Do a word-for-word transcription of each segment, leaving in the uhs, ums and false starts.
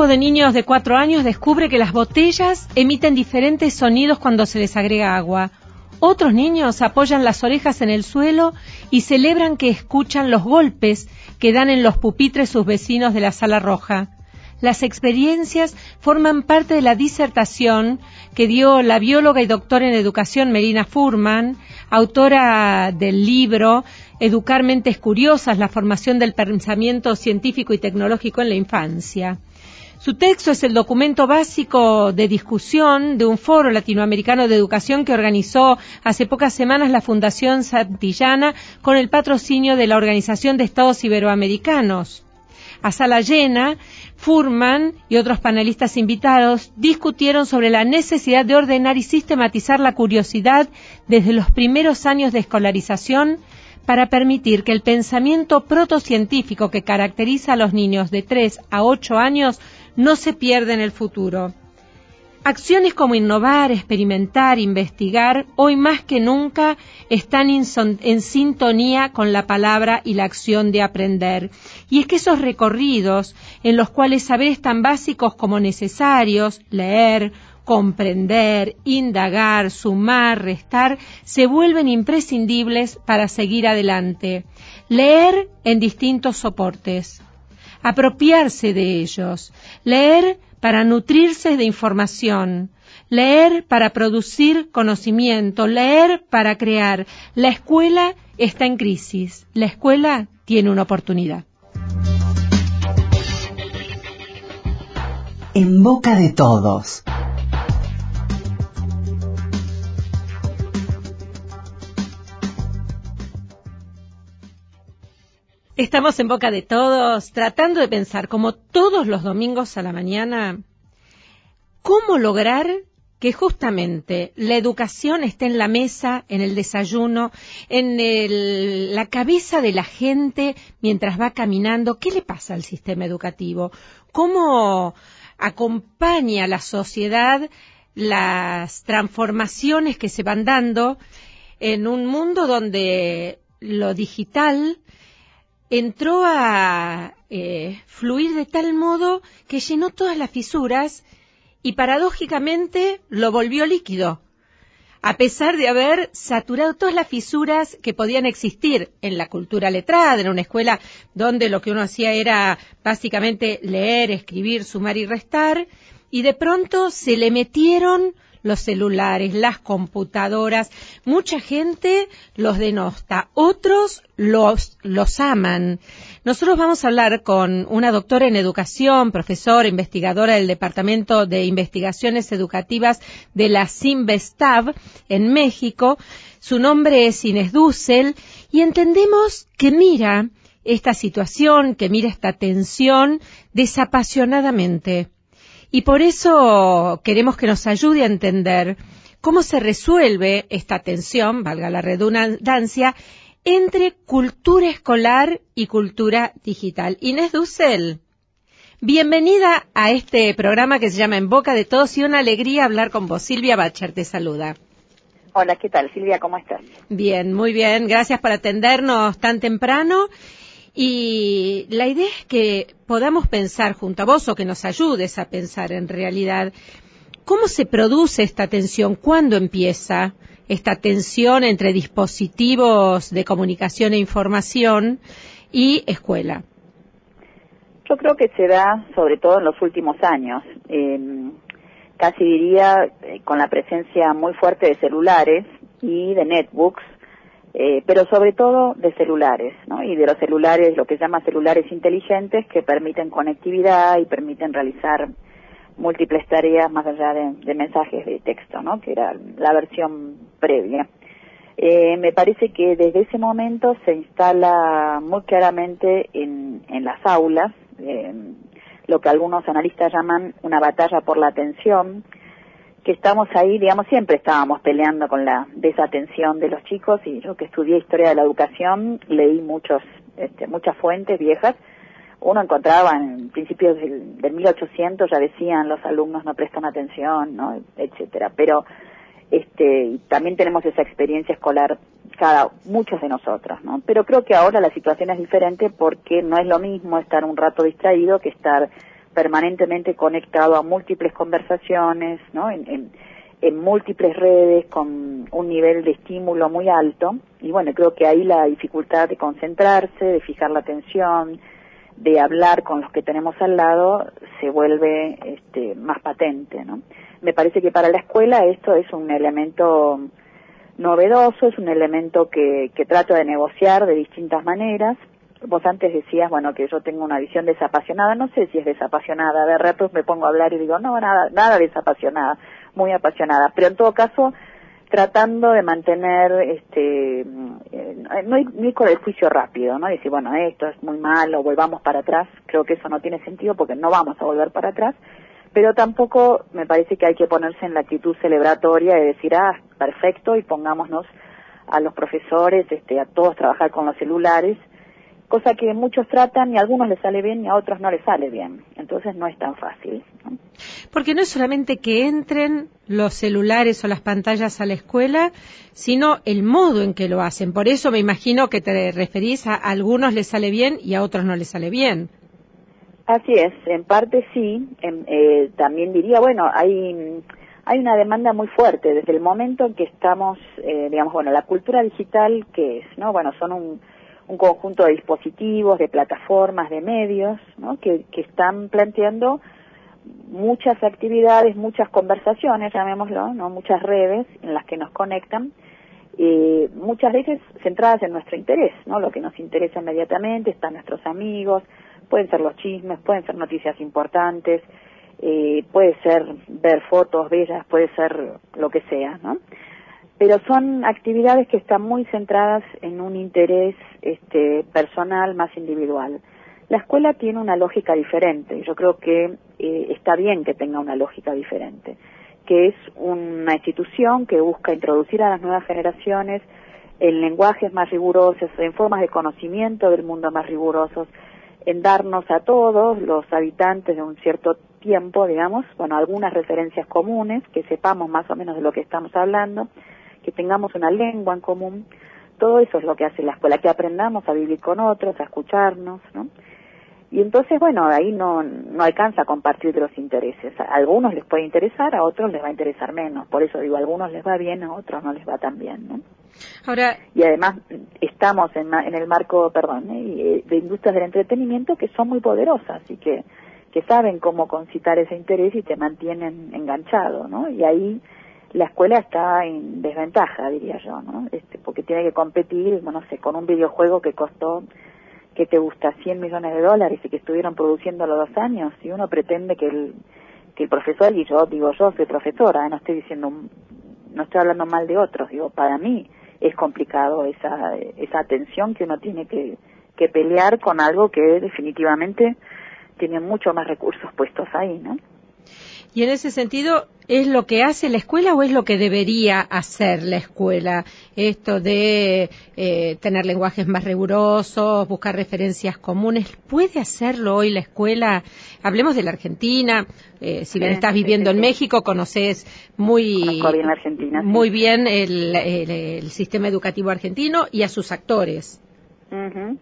grupo de niños de cuatro años descubre que las botellas emiten diferentes sonidos cuando se les agrega agua. Otros niños apoyan las orejas en el suelo y celebran que escuchan los golpes que dan en los pupitres sus vecinos de la sala roja. Las experiencias forman parte de la disertación que dio la bióloga y doctora en educación Melina Furman, autora del libro Educar mentes curiosas, la formación del pensamiento científico y tecnológico en la infancia. Su texto es el documento básico de discusión de un foro latinoamericano de educación que organizó hace pocas semanas la Fundación Santillana con el patrocinio de la Organización de Estados Iberoamericanos. A sala llena, Furman y otros panelistas invitados discutieron sobre la necesidad de ordenar y sistematizar la curiosidad desde los primeros años de escolarización para permitir que el pensamiento protocientífico que caracteriza a los niños de tres a ocho años no se pierda en el futuro. Acciones como innovar, experimentar, investigar, hoy más que nunca están en sintonía con la palabra y la acción de aprender. Y es que esos recorridos, en los cuales saberes tan básicos como necesarios, leer, comprender, indagar, sumar, restar, se vuelven imprescindibles para seguir adelante. Leer en distintos soportes, apropiarse de ellos, leer para nutrirse de información, leer para producir conocimiento, leer para crear. La escuela está en crisis, la escuela tiene una oportunidad. En boca de todos. Estamos en boca de todos, tratando de pensar, como todos los domingos a la mañana, cómo lograr que justamente la educación esté en la mesa, en el desayuno, en el, la cabeza de la gente mientras va caminando. ¿Qué le pasa al sistema educativo? ¿Cómo acompaña a la sociedad las transformaciones que se van dando en un mundo donde lo digital entró a eh, fluir de tal modo que llenó todas las fisuras y paradójicamente lo volvió líquido, a pesar de haber saturado todas las fisuras que podían existir en la cultura letrada, en una escuela donde lo que uno hacía era básicamente leer, escribir, sumar y restar, y de pronto se le metieron los celulares, las computadoras. Mucha gente los denosta, otros los, los aman. Nosotros vamos a hablar con una doctora en educación, profesora, investigadora del Departamento de Investigaciones Educativas de la Cinvestav en México. Su nombre es Inés Dussel y entendemos que mira esta situación, que mira esta tensión desapasionadamente. Y por eso queremos que nos ayude a entender cómo se resuelve esta tensión, valga la redundancia, entre cultura escolar y cultura digital. Inés Dussel, bienvenida a este programa que se llama En Boca de Todos y una alegría hablar con vos. Silvia Bacher te saluda. Hola, ¿qué tal, Silvia? ¿Cómo estás? Bien, muy bien. Gracias por atendernos tan temprano. Y la idea es que podamos pensar junto a vos, o que nos ayudes a pensar en realidad, ¿cómo se produce esta tensión? ¿Cuándo empieza esta tensión entre dispositivos de comunicación e información y escuela? Yo creo que se da sobre todo en los últimos años, eh, casi diría eh, con la presencia muy fuerte de celulares y de netbooks, Eh, pero sobre todo de celulares, ¿no? Y de los celulares, lo que se llama celulares inteligentes, que permiten conectividad y permiten realizar múltiples tareas más allá de, de mensajes de texto, ¿no? Que era la versión previa. Eh, me parece que desde ese momento se instala muy claramente en, en las aulas eh, lo que algunos analistas llaman una batalla por la atención, que estamos ahí, digamos, siempre estábamos peleando con la desatención de los chicos, y yo que estudié historia de la educación leí muchos, este, muchas fuentes viejas. Uno encontraba en principios del, del mil ochocientos, ya decían los alumnos no prestan atención, ¿no? Etcétera. Pero este, también tenemos esa experiencia escolar cada muchos de nosotros, ¿no? Pero creo que ahora la situación es diferente porque no es lo mismo estar un rato distraído que estar permanentemente conectado a múltiples conversaciones, ¿no? En, en, en múltiples redes, con un nivel de estímulo muy alto, y bueno, creo que ahí la dificultad de concentrarse, de fijar la atención, de hablar con los que tenemos al lado, se vuelve este, más patente, ¿no? Me parece que para la escuela esto es un elemento novedoso, es un elemento que, que trata de negociar de distintas maneras. Vos antes decías, bueno, que yo tengo una visión desapasionada, no sé si es desapasionada, de ratos me pongo a hablar y digo, no, nada, nada desapasionada, muy apasionada, pero en todo caso, tratando de mantener, este, eh, no, ir, no ir con el juicio rápido, ¿no? Decir, bueno, esto es muy malo, volvamos para atrás, creo que eso no tiene sentido porque no vamos a volver para atrás, pero tampoco me parece que hay que ponerse en la actitud celebratoria de decir, ah, perfecto, y pongámonos a los profesores, este, a todos trabajar con los celulares, cosa que muchos tratan y a algunos les sale bien y a otros no les sale bien. Entonces no es tan fácil, ¿no? Porque no es solamente que entren los celulares o las pantallas a la escuela, sino el modo en que lo hacen. Por eso me imagino que te referís a, a algunos les sale bien y a otros no les sale bien. Así es, en parte sí. En, eh, también diría, bueno, hay hay una demanda muy fuerte desde el momento en que estamos, eh, digamos, bueno, la cultura digital, ¿qué es? ¿No? Bueno, son un un conjunto de dispositivos, de plataformas, de medios, ¿no? que, que están planteando muchas actividades, muchas conversaciones, llamémoslo, ¿no? Muchas redes en las que nos conectan, eh, muchas veces centradas en nuestro interés, ¿no? Lo que nos interesa inmediatamente, están nuestros amigos, pueden ser los chismes, pueden ser noticias importantes, eh, puede ser ver fotos bellas, puede ser lo que sea, ¿no? Pero son actividades que están muy centradas en un interés este, personal más individual. La escuela tiene una lógica diferente, yo creo que eh, está bien que tenga una lógica diferente, que es una institución que busca introducir a las nuevas generaciones en lenguajes más rigurosos, en formas de conocimiento del mundo más rigurosos, en darnos a todos los habitantes de un cierto tiempo, digamos, bueno, algunas referencias comunes, que sepamos más o menos de lo que estamos hablando, que tengamos una lengua en común. Todo eso es lo que hace la escuela, que aprendamos a vivir con otros, a escucharnos, ¿no? Y entonces, bueno, ahí no no alcanza a compartir de los intereses. A algunos les puede interesar, a otros les va a interesar menos. Por eso digo, a algunos les va bien, a otros no les va tan bien, ¿no? Ahora, y además estamos en, en el marco, perdón, ¿eh? de industrias del entretenimiento que son muy poderosas y que, que saben cómo concitar ese interés y te mantienen enganchado, ¿no? Y ahí la escuela está en desventaja, diría yo, ¿no? Este, porque tiene que competir, bueno, no sé, con un videojuego que costó, que te gusta, cien millones de dólares y que estuvieron produciéndolo dos años, y uno pretende que el, que el profesor, y yo digo, yo soy profesora, ¿eh? no estoy diciendo, no estoy hablando mal de otros, digo, para mí es complicado esa, esa atención que uno tiene que, que pelear con algo que definitivamente tiene mucho más recursos puestos ahí, ¿no? Y en ese sentido, ¿es lo que hace la escuela o es lo que debería hacer la escuela? Esto de eh, tener lenguajes más rigurosos, buscar referencias comunes. ¿Puede hacerlo hoy la escuela? Hablemos de la Argentina. Eh, si bien sí, estás viviendo sí, sí, en México, conoces muy bien, la Argentina, muy sí. bien el, el, el sistema educativo argentino y a sus actores. Uh-huh.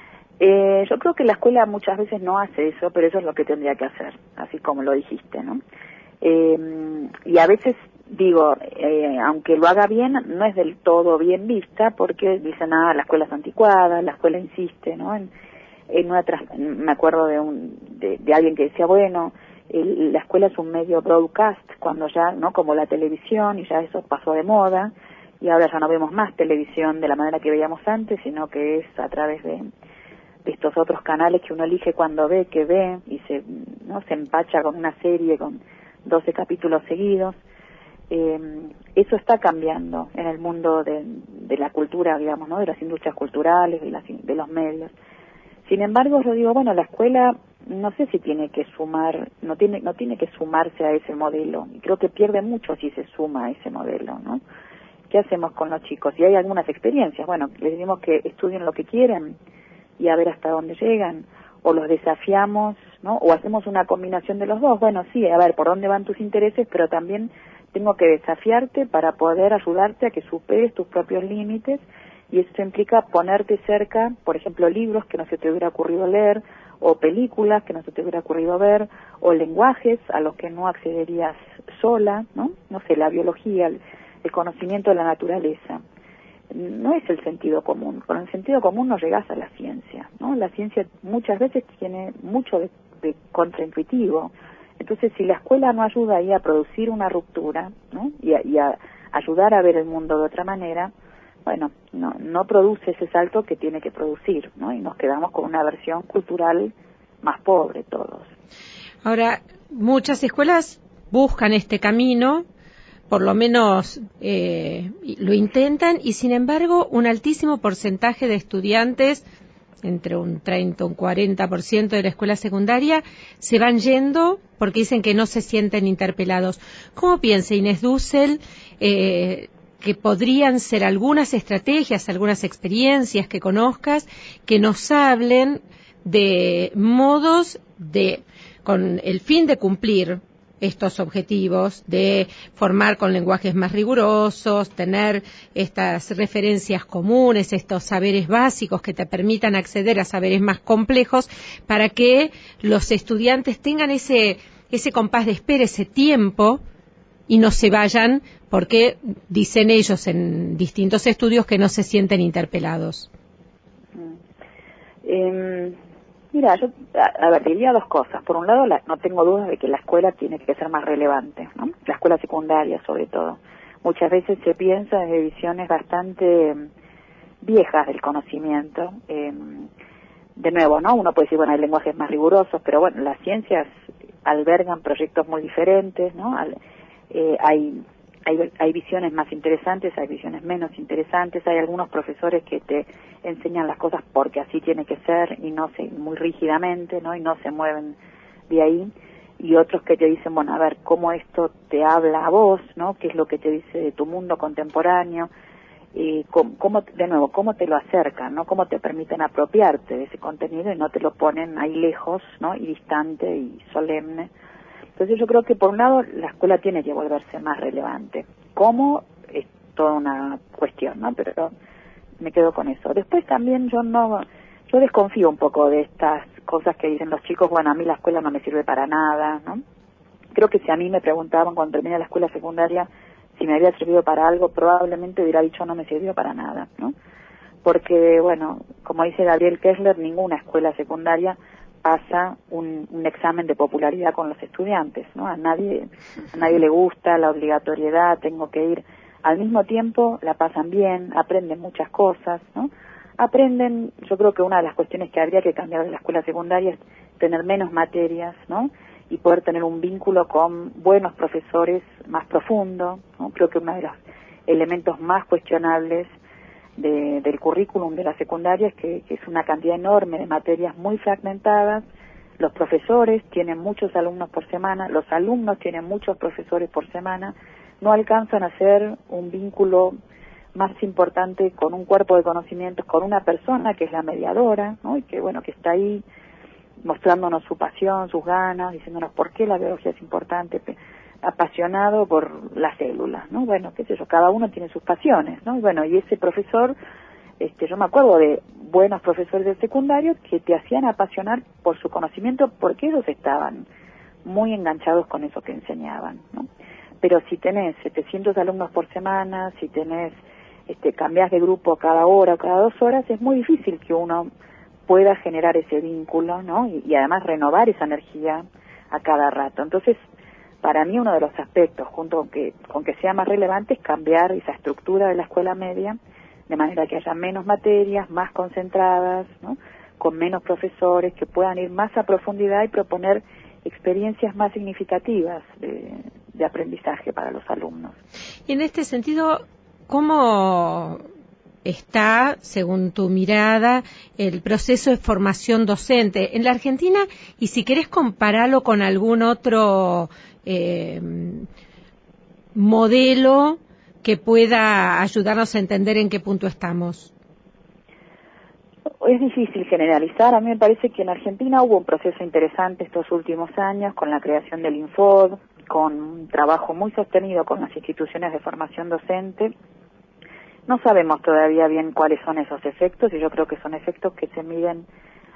Eh, yo creo que la escuela muchas veces no hace eso, pero eso es lo que tendría que hacer, así como lo dijiste, ¿no? Eh, y a veces digo, eh, aunque lo haga bien, no es del todo bien vista, porque dicen, ah, la escuela es anticuada, la escuela insiste, ¿no? En, en una tras- me acuerdo de, un, de, de alguien que decía, bueno, el, la escuela es un medio broadcast, cuando ya, ¿no? Como la televisión, y ya eso pasó de moda, y ahora ya no vemos más televisión de la manera que veíamos antes, sino que es a través de de estos otros canales que uno elige cuando ve, que ve, y se, ¿no? se empacha con una serie con doce capítulos seguidos. Eh, eso está cambiando en el mundo de, de la cultura, digamos, ¿no? De las industrias culturales, de, las, de los medios. Sin embargo, yo digo, bueno, la escuela no sé si tiene que sumar, no tiene, no tiene que sumarse a ese modelo, y creo que pierde mucho si se suma a ese modelo, ¿no? ¿Qué hacemos con los chicos? Y hay algunas experiencias, bueno, les decimos que estudien lo que quieren, y a ver hasta dónde llegan, o los desafiamos, ¿no? O hacemos una combinación de los dos. Bueno, sí, a ver, por dónde van tus intereses, pero también tengo que desafiarte para poder ayudarte a que superes tus propios límites, y eso implica ponerte cerca, por ejemplo, libros que no se te hubiera ocurrido leer, o películas que no se te hubiera ocurrido ver, o lenguajes a los que no accederías sola, ¿no? No sé, la biología, el, el conocimiento de la naturaleza. No es el sentido común. Con el sentido común no llegás a la ciencia, ¿no? La ciencia muchas veces tiene mucho de, de contraintuitivo. Entonces, si la escuela no ayuda ahí a producir una ruptura, ¿no? Y a, y a ayudar a ver el mundo de otra manera, bueno, no, no produce ese salto que tiene que producir, ¿no? Y nos quedamos con una versión cultural más pobre todos. Ahora, muchas escuelas buscan este camino, por lo menos eh, lo intentan, y sin embargo un altísimo porcentaje de estudiantes, entre un treinta y un cuarenta por ciento de la escuela secundaria, se van yendo porque dicen que no se sienten interpelados. ¿Cómo piensa Inés Dussel eh, que podrían ser algunas estrategias, algunas experiencias que conozcas, que nos hablen de modos de, con el fin de cumplir estos objetivos, de formar con lenguajes más rigurosos, tener estas referencias comunes, estos saberes básicos que te permitan acceder a saberes más complejos, para que los estudiantes tengan ese, ese compás de espera, ese tiempo, y no se vayan porque dicen ellos en distintos estudios que no se sienten interpelados? Eh, mira, yo a, a ver, diría dos cosas. Por un lado, la, no tengo dudas de que la escuela tiene que ser más relevante, ¿no? La escuela secundaria, sobre todo. Muchas veces se piensa desde visiones bastante eh, viejas del conocimiento. Eh, de nuevo, ¿no? Uno puede decir, bueno, hay lenguajes más rigurosos, pero bueno, las ciencias albergan proyectos muy diferentes, ¿no? Al, eh, hay Hay, hay visiones más interesantes, hay visiones menos interesantes, hay algunos profesores que te enseñan las cosas porque así tiene que ser y no se, muy rígidamente, ¿no? Y no se mueven de ahí, y otros que te dicen, bueno, a ver, cómo esto te habla a vos, ¿no? Qué es lo que te dice de tu mundo contemporáneo, y cómo, cómo, de nuevo, cómo te lo acercan, ¿no? Cómo te permiten apropiarte de ese contenido y no te lo ponen ahí lejos, ¿no? Y distante y solemne. Entonces yo creo que por un lado la escuela tiene que volverse más relevante. ¿Cómo? Es toda una cuestión, ¿no? Pero me quedo con eso. Después también yo no, yo desconfío un poco de estas cosas que dicen los chicos, bueno, a mí la escuela no me sirve para nada, ¿no? Creo que si a mí me preguntaban cuando terminé la escuela secundaria si me había servido para algo, probablemente hubiera dicho no me sirvió para nada, ¿no? Porque, bueno, como dice Gabriel Kessler, ninguna escuela secundaria pasa un, un examen de popularidad con los estudiantes, ¿no? A nadie, a nadie le gusta la obligatoriedad, tengo que ir. Al mismo tiempo la pasan bien, aprenden muchas cosas, ¿no? Aprenden, yo creo que una de las cuestiones que habría que cambiar de la escuela secundaria es tener menos materias, ¿no? Y poder tener un vínculo con buenos profesores más profundo, ¿no? Creo que uno de los elementos más cuestionables De, del currículum de la secundaria es que, que es una cantidad enorme de materias muy fragmentadas, los profesores tienen muchos alumnos por semana, los alumnos tienen muchos profesores por semana, no alcanzan a hacer un vínculo más importante con un cuerpo de conocimientos, con una persona que es la mediadora, ¿no? Y que, bueno, que está ahí mostrándonos su pasión, sus ganas, diciéndonos por qué la biología es importante, apasionado por las células, ¿no? Bueno, qué sé yo, cada uno tiene sus pasiones, ¿no? Y bueno, y ese profesor, este, yo me acuerdo de buenos profesores del secundario que te hacían apasionar por su conocimiento porque ellos estaban muy enganchados con eso que enseñaban, ¿no? Pero si tenés setecientos alumnos por semana, si tenés, este, cambiás de grupo cada hora o cada dos horas, es muy difícil que uno pueda generar ese vínculo, ¿no? Y, y además renovar esa energía a cada rato. Entonces, para mí uno de los aspectos, junto con que, con que sea más relevante, es cambiar esa estructura de la escuela media, de manera que haya menos materias, más concentradas, ¿no? Con menos profesores, que puedan ir más a profundidad y proponer experiencias más significativas de, de aprendizaje para los alumnos. Y en este sentido, ¿cómo está, según tu mirada, el proceso de formación docente en la Argentina? Y si querés compararlo con algún otro eh, modelo que pueda ayudarnos a entender en qué punto estamos. Es difícil generalizar. A mí me parece que en Argentina hubo un proceso interesante estos últimos años con la creación del Infod, con un trabajo muy sostenido con las instituciones de formación docente. No sabemos todavía bien cuáles son esos efectos, y yo creo que son efectos que se miden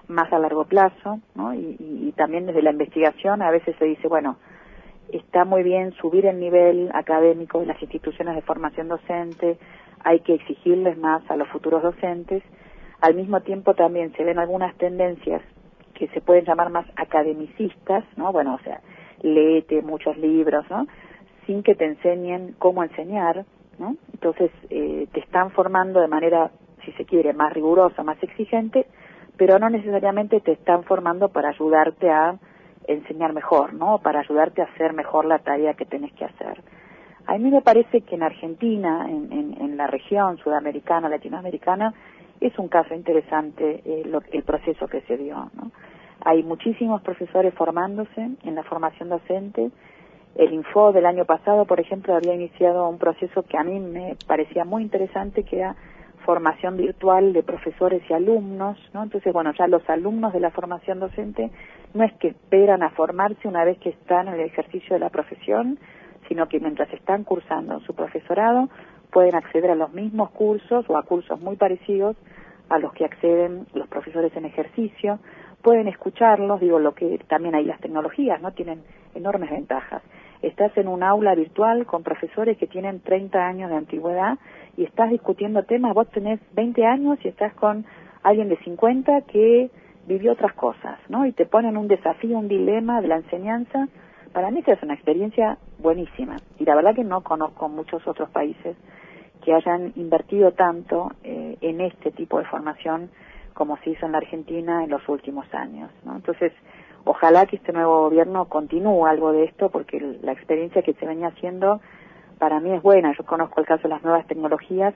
más a largo plazo, ¿no? Y, y, y también desde la investigación a veces se dice, bueno, está muy bien subir el nivel académico de las instituciones de formación docente, hay que exigirles más a los futuros docentes. Al mismo tiempo también se ven algunas tendencias que se pueden llamar más academicistas, ¿no? Bueno, o sea, léete muchos libros, ¿no? Sin que te enseñen cómo enseñar, ¿no? Entonces, eh, te están formando de manera, si se quiere, más rigurosa, más exigente, pero no necesariamente te están formando para ayudarte a enseñar mejor, ¿no? Para ayudarte a hacer mejor la tarea que tenés que hacer. A mí me parece que en Argentina, en, en, en la región sudamericana, latinoamericana, es un caso interesante eh, lo, el proceso que se dio, ¿no? Hay muchísimos profesores formándose en la formación docente. El Info del año pasado, por ejemplo, había iniciado un proceso que a mí me parecía muy interesante, que era formación virtual de profesores y alumnos, ¿no? Entonces, bueno, ya los alumnos de la formación docente no es que esperan a formarse una vez que están en el ejercicio de la profesión, sino que mientras están cursando su profesorado pueden acceder a los mismos cursos o a cursos muy parecidos a los que acceden los profesores en ejercicio, pueden escucharlos, digo, lo que también hay las tecnologías, ¿no? Tienen enormes ventajas. Estás en un aula virtual con profesores que tienen treinta años de antigüedad y estás discutiendo temas, vos tenés veinte años y estás con alguien de cincuenta que vivió otras cosas, ¿no? Y te ponen un desafío, un dilema de la enseñanza. Para mí esa es una experiencia buenísima. Y la verdad que no conozco muchos otros países que hayan invertido tanto eh, en este tipo de formación como se hizo en la Argentina en los últimos años, ¿no? Entonces, ojalá que este nuevo gobierno continúe algo de esto, porque la experiencia que se venía haciendo para mí es buena. Yo conozco el caso de las nuevas tecnologías.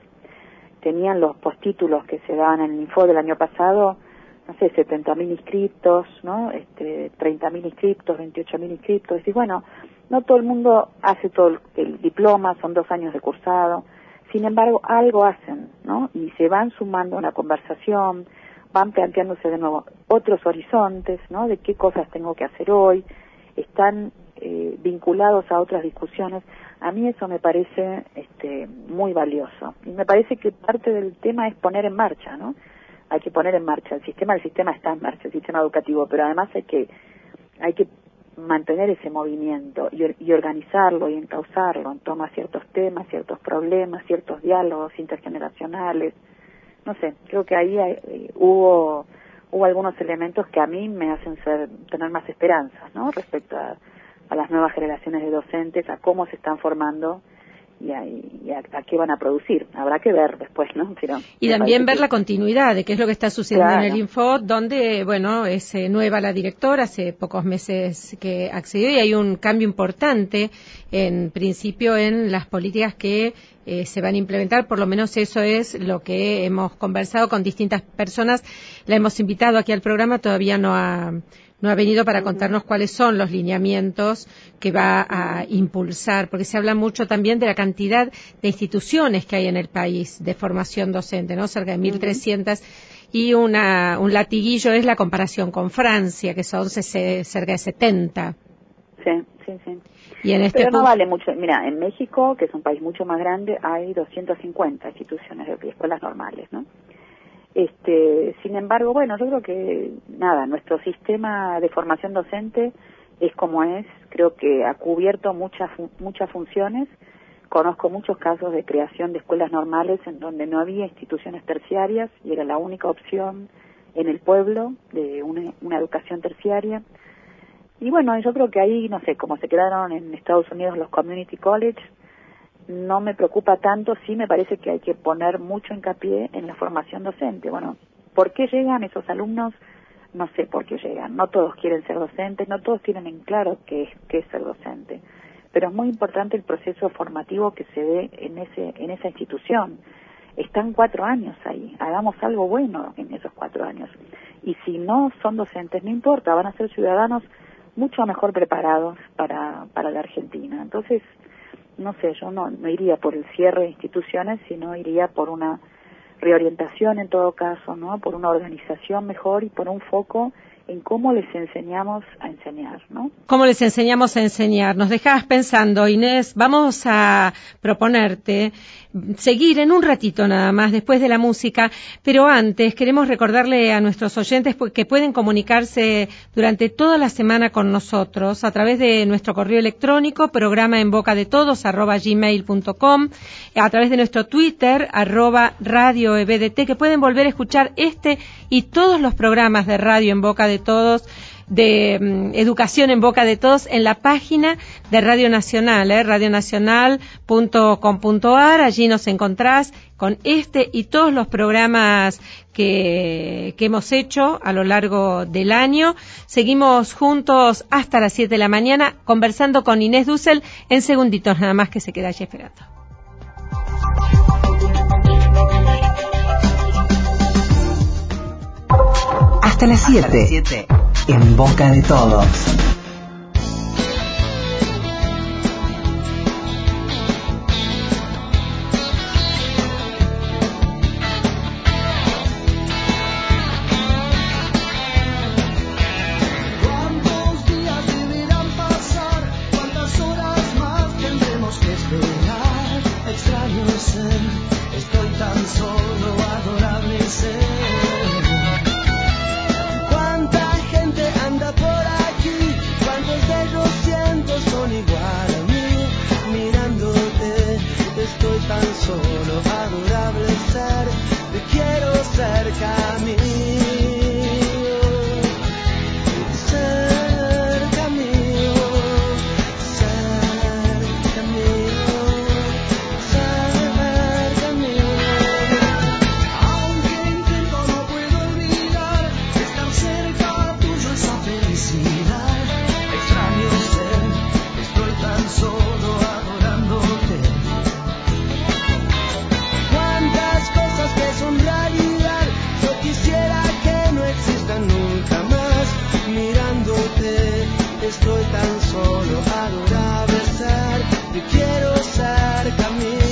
Tenían los postítulos que se daban en el Info del año pasado, no sé, setenta mil inscriptos, ¿no? Este, treinta mil inscriptos, veintiocho mil inscriptos. Y bueno, no todo el mundo hace todo el, el diploma, son dos años de cursado. Sin embargo, algo hacen, ¿no? Y se van sumando a la conversación, van planteándose de nuevo otros horizontes, ¿no? De qué cosas tengo que hacer hoy, están eh, vinculados a otras discusiones. A mí eso me parece este, muy valioso. Y me parece que parte del tema es poner en marcha, ¿no? Hay que poner en marcha el sistema, el sistema está en marcha, el sistema educativo, pero además hay que, hay que mantener ese movimiento y, y organizarlo y encauzarlo en torno a ciertos temas, ciertos problemas, ciertos diálogos intergeneracionales. No sé, creo que ahí hay, eh, hubo hubo algunos elementos que a mí me hacen ser, tener más esperanzas, ¿no? Respecto a, a las nuevas generaciones de docentes, a cómo se están formando y a, y a, a qué van a producir. Habrá que ver después, ¿no? Pero y también ver que... la continuidad de qué es lo que está sucediendo Claro. en el Info, donde, bueno, es eh, nueva la directora, hace pocos meses que accedió y hay un cambio importante, en principio, en las políticas que eh, se van a implementar. Por lo menos eso es lo que hemos conversado con distintas personas. La hemos invitado aquí al programa, todavía no ha... no ha venido para contarnos cuáles son los lineamientos que va a impulsar, porque se habla mucho también de la cantidad de instituciones que hay en el país de formación docente, ¿no? Cerca de mil trescientas, y una, un latiguillo es la comparación con Francia, que son ce, cerca de setenta. Sí, sí, sí. Y en este Pero no punto... vale mucho. Mira, en México, que es un país mucho más grande, hay doscientas cincuenta instituciones de escuelas normales, ¿no? Este, sin embargo, bueno, yo creo que, nada, nuestro sistema de formación docente es como es. Creo que ha cubierto muchas muchas funciones. Conozco muchos casos de creación de escuelas normales en donde no había instituciones terciarias y era la única opción en el pueblo de una, una educación terciaria. Y bueno, yo creo que ahí, no sé, como se quedaron en Estados Unidos los community college, no me preocupa tanto. Sí me parece que hay que poner mucho hincapié en la formación docente. Bueno, ¿por qué llegan esos alumnos? No sé por qué llegan. No todos quieren ser docentes, no todos tienen en claro qué es, qué es ser docente. Pero es muy importante el proceso formativo que se dé en ese en esa institución. Están cuatro años ahí, hagamos algo bueno en esos cuatro años. Y si no son docentes, no importa, van a ser ciudadanos mucho mejor preparados para, para la Argentina. Entonces, no sé, yo no, no iría por el cierre de instituciones, sino iría por una reorientación en todo caso, ¿no? Por una organización mejor y por un foco en cómo les enseñamos a enseñar, ¿no? ¿Cómo les enseñamos a enseñar? Nos dejabas pensando, Inés, vamos a proponerte seguir en un ratito nada más después de la música, pero antes queremos recordarle a nuestros oyentes que pueden comunicarse durante toda la semana con nosotros a través de nuestro correo electrónico, programa en boca de todos arroba gmail punto com, a través de nuestro Twitter, arroba radio E B D T, que pueden volver a escuchar este y todos los programas de Radio en Boca de Todos, de um, Educación en Boca de Todos, en la página de Radio Nacional, eh, radio nacional punto com punto a r. Allí nos encontrás con este y todos los programas que, que hemos hecho a lo largo del año. Seguimos juntos hasta las siete de la mañana conversando con Inés Dussel en segunditos nada más, que se queda allí esperando. Hasta las siete. En Boca de Todos. ¿Cuántos días deberán pasar? ¿Cuántas horas más tendremos que esperar? Extraño ser, estoy tan solo, adorable ser. Anda por aquí, cuántos de ellos siento son igual a mí, mirándote, estoy tan solo, adorable ser, te quiero cerca a mí, cerca mío, cerca mío, cerca mío, aunque intento no puedo olvidar estar cerca. Esa felicidad, extraño ser, estoy tan solo adorándote. Cuántas cosas que son realidad, yo quisiera que no existan nunca más. Mirándote, estoy tan solo adorable ser, te quiero cerca a mí.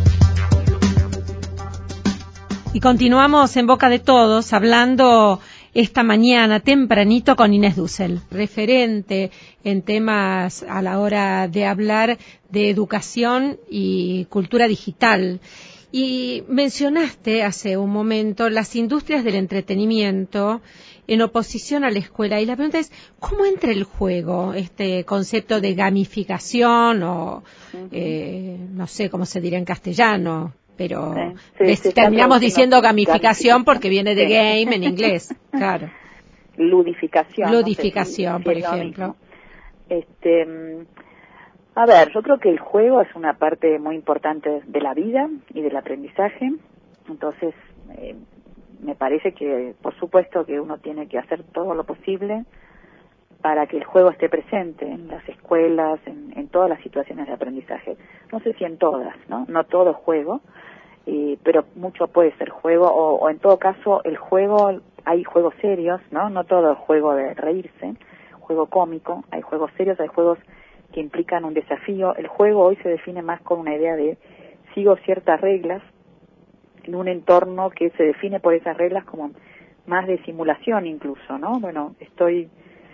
Continuamos en Boca de Todos hablando esta mañana tempranito con Inés Dussel, referente en temas a la hora de hablar de educación y cultura digital. Y mencionaste hace un momento las industrias del entretenimiento en oposición a la escuela. Y la pregunta es, ¿cómo entra el juego, este concepto de gamificación o, uh-huh. eh, no sé cómo se dirá en castellano, pero sí, sí, terminamos diciendo gamificación, gamificación porque viene de sí. game en inglés, claro. Ludificación. Ludificación, no sé si, por si ejemplo. Este... A ver, yo creo que el juego es una parte muy importante de la vida y del aprendizaje, entonces eh, me parece que, por supuesto, que uno tiene que hacer todo lo posible para que el juego esté presente en las escuelas, en, en todas las situaciones de aprendizaje. No sé si en todas, ¿no? No todo es juego, eh, pero mucho puede ser juego, o, o en todo caso, el juego, hay juegos serios, ¿no? No todo es juego de reírse, juego cómico, hay juegos serios, hay juegos que implican un desafío. El juego hoy se define más con una idea de sigo ciertas reglas en un entorno que se define por esas reglas como más de simulación incluso, ¿no? Bueno, estoy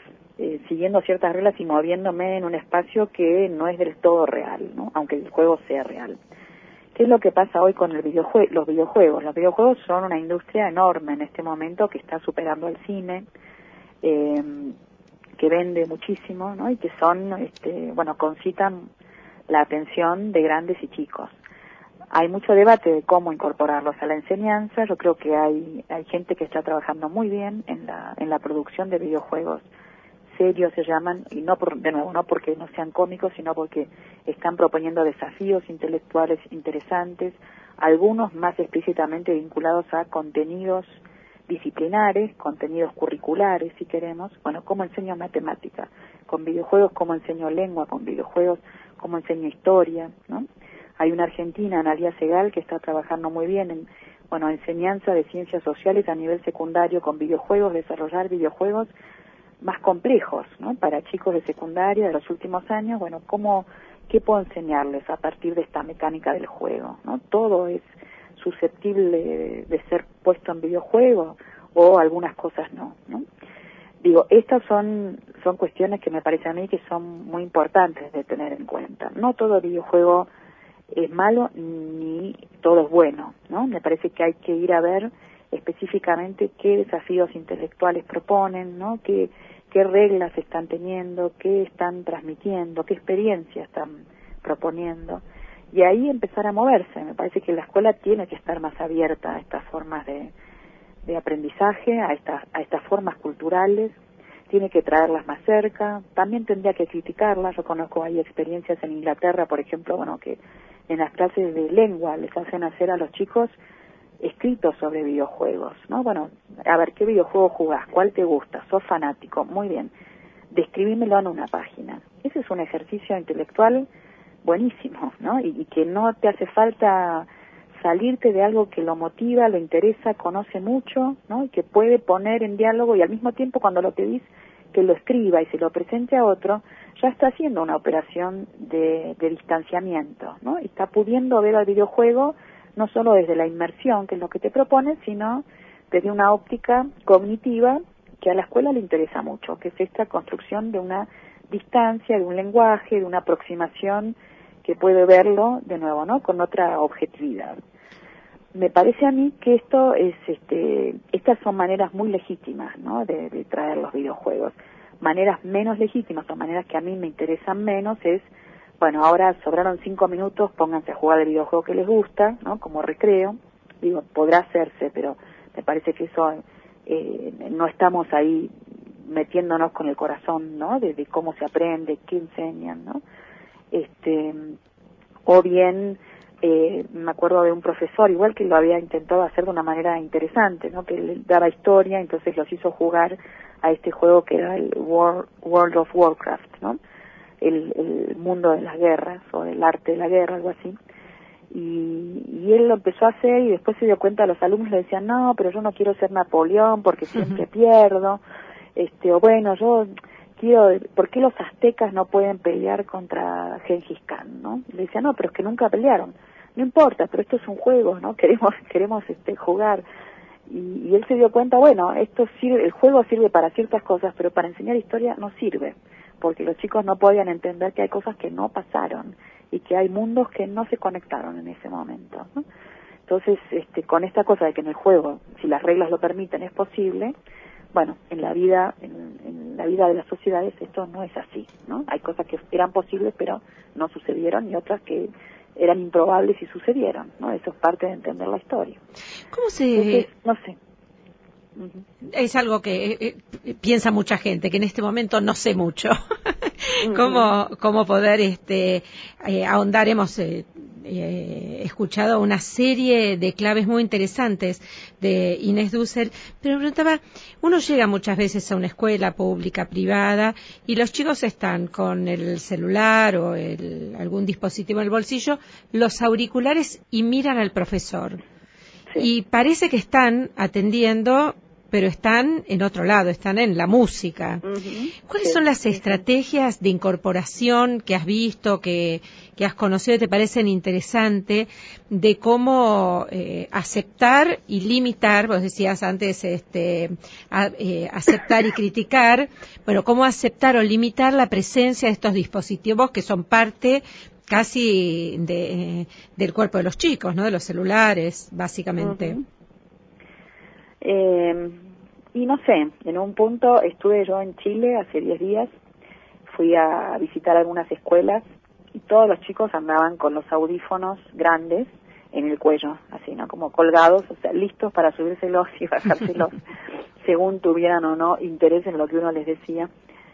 eh, siguiendo ciertas reglas y moviéndome en un espacio que no es del todo real, ¿no? Aunque el juego sea real. ¿Qué es lo que pasa hoy con el videojue- los videojuegos? Los videojuegos son una industria enorme en este momento que está superando al cine, eh, que vende muchísimo, ¿no? Y que son, este, bueno, concitan la atención de grandes y chicos. Hay mucho debate de cómo incorporarlos a la enseñanza. Yo creo que hay hay gente que está trabajando muy bien en la en la producción de videojuegos serios, se llaman, y no por, de nuevo, no porque no sean cómicos, sino porque están proponiendo desafíos intelectuales interesantes, algunos más explícitamente vinculados a contenidos disciplinares, contenidos curriculares, si queremos. Bueno, cómo enseño matemática con videojuegos, cómo enseño lengua con videojuegos, cómo enseño historia, ¿no? Hay una argentina, Analia Segal, que está trabajando muy bien en, bueno, enseñanza de ciencias sociales a nivel secundario con videojuegos, desarrollar videojuegos más complejos, ¿no? Para chicos de secundaria de los últimos años. Bueno, cómo, qué puedo enseñarles a partir de esta mecánica del juego, ¿no? Todo es susceptible de ser puesto en videojuego o algunas cosas no, ¿no? Digo, estas son son cuestiones que me parece a mí que son muy importantes de tener en cuenta. No todo videojuego es malo ni todo es bueno, ¿no? Me parece que hay que ir a ver específicamente qué desafíos intelectuales proponen, ¿no? Qué, qué reglas están teniendo, qué están transmitiendo, qué experiencia están proponiendo. Y ahí empezar a moverse. Me parece que la escuela tiene que estar más abierta a estas formas de, de aprendizaje, a estas, a estas formas culturales, tiene que traerlas más cerca, también tendría que criticarlas. Yo conozco, hay experiencias en Inglaterra, por ejemplo, bueno, que en las clases de lengua les hacen hacer a los chicos escritos sobre videojuegos, ¿no? Bueno, a ver, ¿qué videojuego jugás? ¿Cuál te gusta? ¿Sos fanático? Muy bien. Describímelo en una página. Ese es un ejercicio intelectual buenísimo, ¿no? Y, y que no te hace falta salirte de algo que lo motiva, lo interesa, conoce mucho, ¿no? Y que puede poner en diálogo, y al mismo tiempo cuando lo pedís que lo escriba y se lo presente a otro, ya está haciendo una operación de, de distanciamiento, ¿no? Y está pudiendo ver al videojuego no solo desde la inmersión, que es lo que te propone, sino desde una óptica cognitiva que a la escuela le interesa mucho, que es esta construcción de una distancia, de un lenguaje, de una aproximación que puede verlo de nuevo, ¿no? Con otra objetividad. Me parece a mí que esto es, este, estas son maneras muy legítimas, ¿no? De, de traer los videojuegos. Maneras menos legítimas o maneras que a mí me interesan menos es, bueno, ahora sobraron cinco minutos, pónganse a jugar el videojuego que les gusta, ¿no? Como recreo. Digo, podrá hacerse, pero me parece que eso, eh, no estamos ahí metiéndonos con el corazón, ¿no? De, de cómo se aprende, qué enseñan, ¿no? Este, o bien, eh, me acuerdo de un profesor, igual que lo había intentado hacer de una manera interesante, ¿no? Que le daba historia, entonces los hizo jugar a este juego que era el World, World of Warcraft, ¿no? El, el mundo de las guerras, o el arte de la guerra, algo así. Y, y él lo empezó a hacer y después se dio cuenta, los alumnos le decían, no, pero yo no quiero ser Napoleón porque siempre uh-huh. pierdo, este, o bueno, yo quiero, ¿por qué los aztecas no pueden pelear contra Gengis Khan, no? Y le decían, no, pero es que nunca pelearon. No importa, pero esto es un juego, ¿no? Queremos, queremos este, jugar. Y, y él se dio cuenta, bueno, esto sirve, el juego sirve para ciertas cosas, pero para enseñar historia no sirve, porque los chicos no podían entender que hay cosas que no pasaron y que hay mundos que no se conectaron en ese momento, ¿no? Entonces, este, con esta cosa de que en el juego, si las reglas lo permiten, es posible, bueno, en la vida, en, en la vida de las sociedades esto no es así, ¿no? Hay cosas que eran posibles pero no sucedieron y otras que eran improbables y sucedieron, ¿no? Eso es parte de entender la historia. ¿Cómo se...? Entonces, no sé. Uh-huh. Es algo que eh, eh, piensa mucha gente, que en este momento no sé mucho. Uh-huh. ¿Cómo, cómo poder este, eh, ahondar? Hemos eh, eh, escuchado una serie de claves muy interesantes de Inés Dussel, pero me preguntaba, uno llega muchas veces a una escuela pública, privada, y los chicos están con el celular o el, algún dispositivo en el bolsillo, los auriculares y miran al profesor. Sí. Y parece que están atendiendo, pero están en otro lado, están en la música. Uh-huh. ¿Cuáles sí, son las sí, estrategias sí. de incorporación que has visto, que, que has conocido y te parecen interesantes, de cómo eh, aceptar y limitar, vos decías antes, este, a, eh, aceptar y criticar, bueno, cómo aceptar o limitar la presencia de estos dispositivos que son parte casi de, del cuerpo de los chicos, ¿no? De los celulares, básicamente. Uh-huh. Eh, y no sé, en un punto estuve yo en Chile hace diez días, fui a visitar algunas escuelas y todos los chicos andaban con los audífonos grandes en el cuello, así, ¿no? Como colgados, o sea, listos para subírselos y bajárselos, según tuvieran o no interés en lo que uno les decía.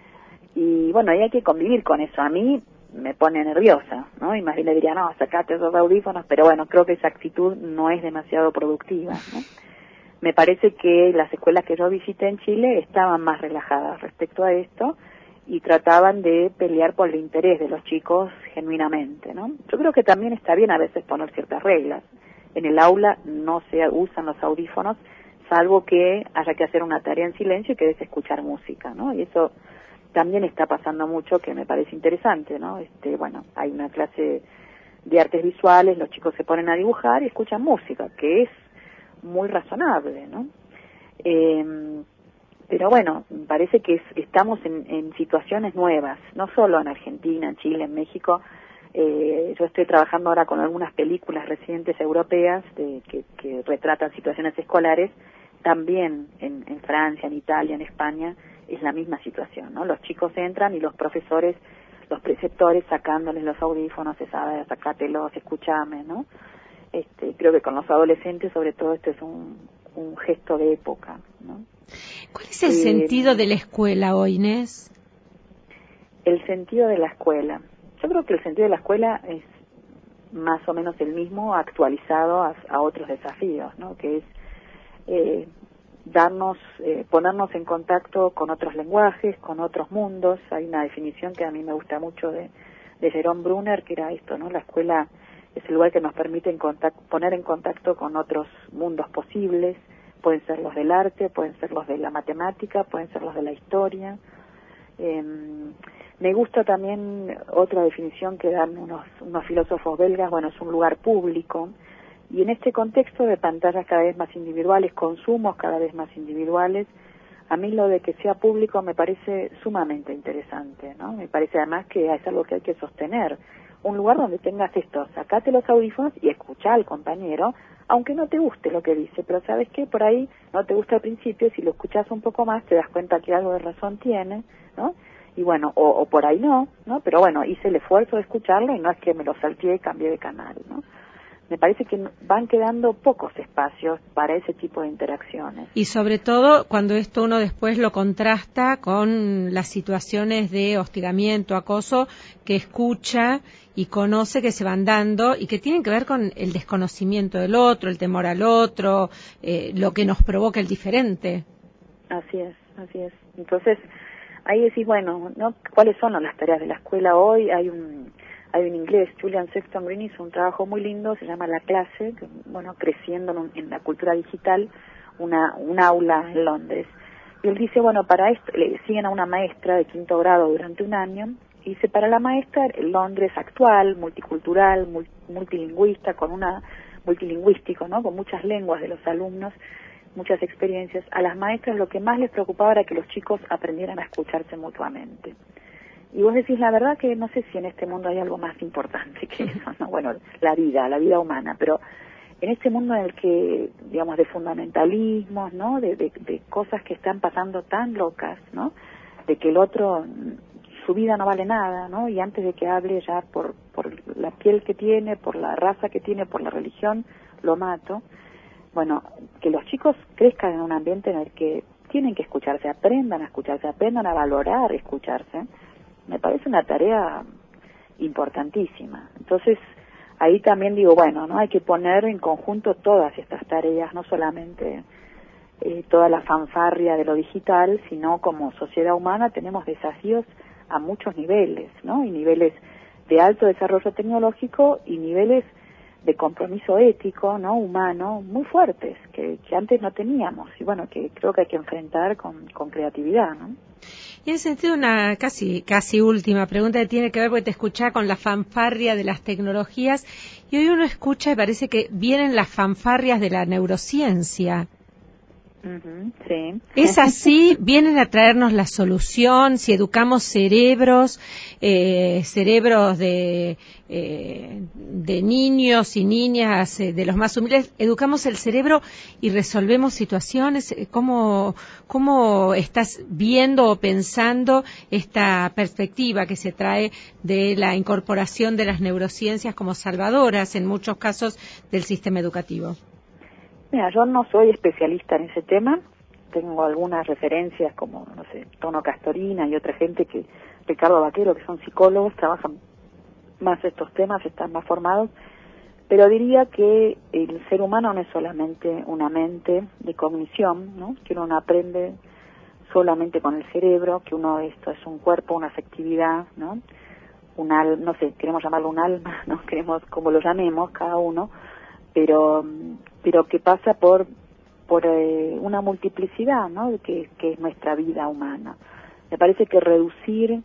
Y bueno, ahí hay que convivir con eso. A mí me pone nerviosa, ¿no? Y más bien le diría, no, sacate esos audífonos, pero bueno, creo que esa actitud no es demasiado productiva, ¿no? Me parece que las escuelas que yo visité en Chile estaban más relajadas respecto a esto y trataban de pelear por el interés de los chicos genuinamente, ¿no? Yo creo que también está bien a veces poner ciertas reglas. En el aula no se usan los audífonos, salvo que haya que hacer una tarea en silencio y que des escuchar música, ¿no? Y eso también está pasando mucho, que me parece interesante, ¿no? Este, bueno, hay una clase de artes visuales, los chicos se ponen a dibujar y escuchan música, que es muy razonable, ¿no? Eh, pero bueno, parece que es, estamos en, en situaciones nuevas, no solo en Argentina, en Chile, en México. Eh, yo estoy trabajando ahora con algunas películas recientes europeas de, que, que retratan situaciones escolares. También en, en Francia, en Italia, en España, es la misma situación, ¿no? Los chicos entran y los profesores, los preceptores sacándoles los audífonos, se sabe, sacátelos, escúchame, ¿no? Este, creo que con los adolescentes, sobre todo, esto es un, un gesto de época, ¿no? ¿Cuál es el eh, sentido de la escuela hoy, Inés? El sentido de la escuela. Yo creo que el sentido de la escuela es más o menos el mismo, actualizado a, a otros desafíos, ¿no? Que es eh, darnos, eh, ponernos en contacto con otros lenguajes, con otros mundos. Hay una definición que a mí me gusta mucho de, de Jerome Brunner, que era esto, ¿no? La escuela es el lugar que nos permite en contacto, poner en contacto con otros mundos posibles. Pueden ser los del arte, pueden ser los de la matemática, pueden ser los de la historia. Eh, me gusta también otra definición que dan unos, unos filósofos belgas. Bueno, es un lugar público, y en este contexto de pantallas cada vez más individuales, consumos cada vez más individuales, a mí lo de que sea público me parece sumamente interesante, ¿no? Me parece además que es algo que hay que sostener. Un lugar donde tengas esto, sacate los audífonos y escuchá al compañero, aunque no te guste lo que dice, pero ¿sabes qué? Por ahí no te gusta al principio, si lo escuchás un poco más te das cuenta que algo de razón tiene, ¿no? Y bueno, o, o por ahí no, ¿no? Pero bueno, hice el esfuerzo de escucharlo y no es que me lo salteé y cambié de canal, ¿no? Me parece que van quedando pocos espacios para ese tipo de interacciones. Y sobre todo cuando esto uno después lo contrasta con las situaciones de hostigamiento, acoso, que escucha y conoce que se van dando y que tienen que ver con el desconocimiento del otro, el temor al otro, eh, lo que nos provoca el diferente. Así es, así es. Entonces, ahí decís, bueno, ¿no? ¿Cuáles son las tareas de la escuela hoy? Hay un... Hay un inglés, Julian Sexton Green, hizo un trabajo muy lindo, se llama La Clase, que, bueno, creciendo en, un, en la cultura digital, una, un aula en Londres. Y él dice, bueno, para esto, le siguen a una maestra de quinto grado durante un año, y dice, para la maestra, el Londres actual, multicultural, multilingüista, con una, multilingüístico, ¿no? Con muchas lenguas de los alumnos, muchas experiencias, a las maestras lo que más les preocupaba era que los chicos aprendieran a escucharse mutuamente. Y vos decís, la verdad que no sé si en este mundo hay algo más importante que eso, ¿no? Bueno, la vida, la vida humana, pero en este mundo en el que, digamos, de fundamentalismos, ¿no? De, de, de cosas que están pasando tan locas, ¿no? De que el otro, su vida no vale nada, ¿no? Y antes de que hable ya por, por la piel que tiene, por la raza que tiene, por la religión, lo mato. Bueno, que los chicos crezcan en un ambiente en el que tienen que escucharse, aprendan a escucharse, aprendan a valorar escucharse, me parece una tarea importantísima. Entonces, ahí también digo, bueno, no hay que poner en conjunto todas estas tareas, no solamente eh, toda la fanfarria de lo digital, sino como sociedad humana tenemos desafíos a muchos niveles, ¿no? Y niveles de alto desarrollo tecnológico y niveles de compromiso ético, ¿no? Humano, muy fuertes, que, que antes no teníamos, y bueno, que creo que hay que enfrentar con, con creatividad, ¿no? Y en ese sentido, una casi casi última pregunta que tiene que ver, porque te escuchaba con la fanfarria de las tecnologías, y hoy uno escucha y parece que vienen las fanfarrias de la neurociencia. Uh-huh, sí. ¿Es así? ¿Vienen a traernos la solución? Si educamos cerebros, eh, cerebros de, eh, de niños y niñas, eh, de los más humildes, educamos el cerebro y resolvemos situaciones. ¿Cómo, cómo estás viendo o pensando esta perspectiva que se trae de la incorporación de las neurociencias como salvadoras, en muchos casos, del sistema educativo? Mira, yo no soy especialista en ese tema, tengo algunas referencias como, no sé, Tono Castorina y otra gente que, Ricardo Vaquero, que son psicólogos, trabajan más estos temas, están más formados, pero diría que el ser humano no es solamente una mente de cognición, ¿no? Que uno no aprende solamente con el cerebro, que uno, esto es un cuerpo, una afectividad, ¿no? Un alma, no sé, queremos llamarlo un alma, ¿no? Queremos, como lo llamemos, cada uno, pero pero que pasa por por eh, una multiplicidad, ¿no? Que, que es nuestra vida humana. Me parece que reducir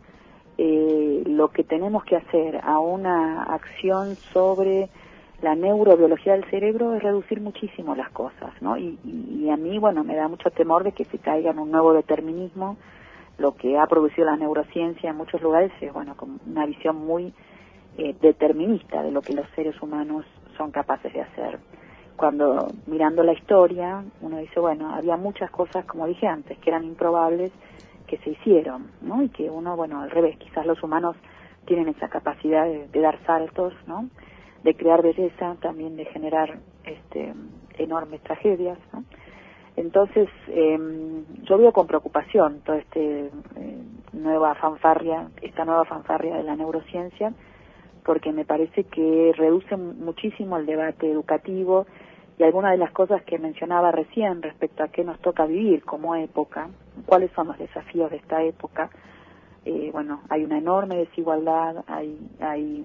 eh, lo que tenemos que hacer a una acción sobre la neurobiología del cerebro es reducir muchísimo las cosas, ¿no? Y, y, y a mí, bueno, me da mucho temor de que se caiga en un nuevo determinismo. Lo que ha producido la neurociencia en muchos lugares es, bueno, como una visión muy eh, determinista de lo que los seres humanos son capaces de hacer. Cuando mirando la historia, uno dice, bueno, había muchas cosas, como dije antes, que eran improbables, que se hicieron, ¿no? Y que uno, bueno, al revés, quizás los humanos tienen esa capacidad de, de dar saltos, ¿no? De crear belleza, también de generar este enormes tragedias, ¿no? Entonces, eh, yo veo con preocupación toda este eh, nueva fanfarria, esta nueva fanfarria de la neurociencia, porque me parece que reduce muchísimo el debate educativo y algunas de las cosas que mencionaba recién respecto a qué nos toca vivir como época, cuáles son los desafíos de esta época. Eh, bueno, hay una enorme desigualdad, hay hay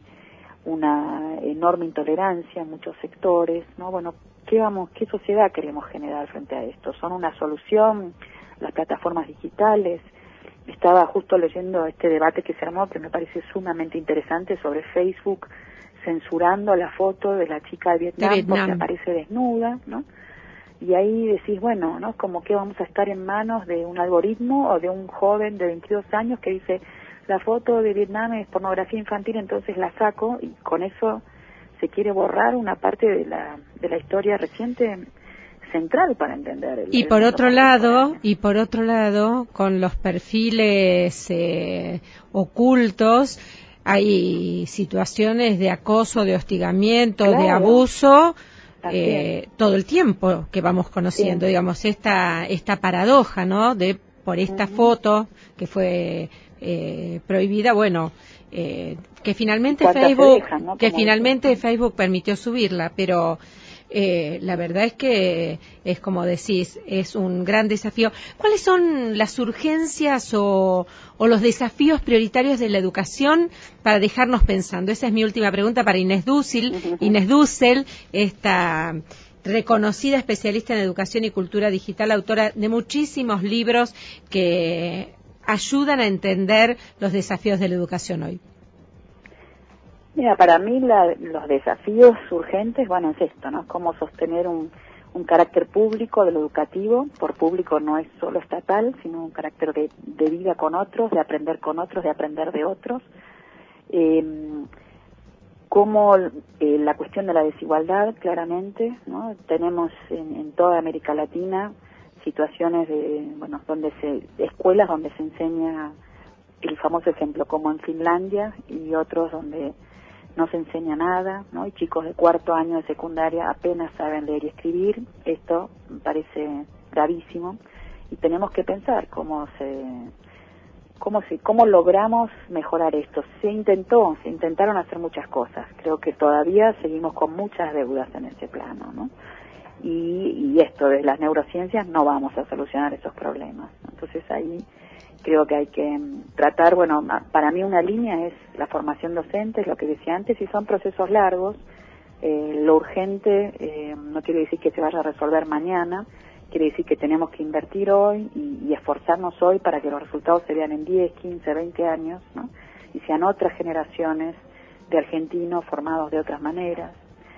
una enorme intolerancia en muchos sectores, ¿no? Bueno, ¿qué vamos, qué sociedad queremos generar frente a esto? ¿Son una solución las plataformas digitales? Estaba justo leyendo este debate que se armó, que me parece sumamente interesante, sobre Facebook censurando la foto de la chica de Vietnam, de Vietnam. Porque aparece desnuda, ¿no? Y ahí decís, bueno, ¿no? Como que vamos a estar en manos de un algoritmo o de un joven de veintidós años que dice, la foto de Vietnam es pornografía infantil, entonces la saco, y con eso se quiere borrar una parte de la, de la historia reciente central para entender el, y el por otro lado contemporáneo. y por otro lado con los perfiles eh, ocultos hay situaciones de acoso, de hostigamiento, claro, de abuso eh, todo el tiempo que vamos conociendo, sí. Digamos, esta esta paradoja, ¿no? De por esta uh-huh. foto que fue eh, prohibida, bueno, eh, que finalmente Facebook dejan, ¿no? que finalmente dice. Facebook permitió subirla, pero Eh, la verdad es que es como decís, es un gran desafío. ¿Cuáles son las urgencias o, o los desafíos prioritarios de la educación para dejarnos pensando? Esa es mi última pregunta para Inés Dussel. Uh-huh. Inés Dussel, esta reconocida especialista en educación y cultura digital, autora de muchísimos libros que ayudan a entender los desafíos de la educación hoy. Mira, para mí la, los desafíos urgentes, bueno, es esto, ¿no? Cómo sostener un, un carácter público de lo educativo. Por público no es solo estatal, sino un carácter de, de vida con otros, de aprender con otros, de aprender de otros. Eh, como eh, la cuestión de la desigualdad, claramente, ¿no? Tenemos en, en toda América Latina situaciones de, bueno, donde se, escuelas donde se enseña el famoso ejemplo, como en Finlandia, y otros donde no se enseña nada, ¿no? Y chicos de cuarto año de secundaria apenas saben leer y escribir. Esto me parece gravísimo y tenemos que pensar cómo se, cómo se, cómo logramos mejorar esto. Se intentó, se intentaron hacer muchas cosas. Creo que todavía seguimos con muchas deudas en ese plano, ¿no? Y, y esto de las neurociencias no vamos a solucionar esos problemas. Entonces ahí creo que hay que tratar, bueno, para mí una línea es la formación docente, es lo que decía antes, y son procesos largos. Eh, lo urgente eh, no quiere decir que se vaya a resolver mañana, quiere decir que tenemos que invertir hoy y, y esforzarnos hoy para que los resultados se vean en diez, quince, veinte años, ¿no? Y sean otras generaciones de argentinos formados de otras maneras.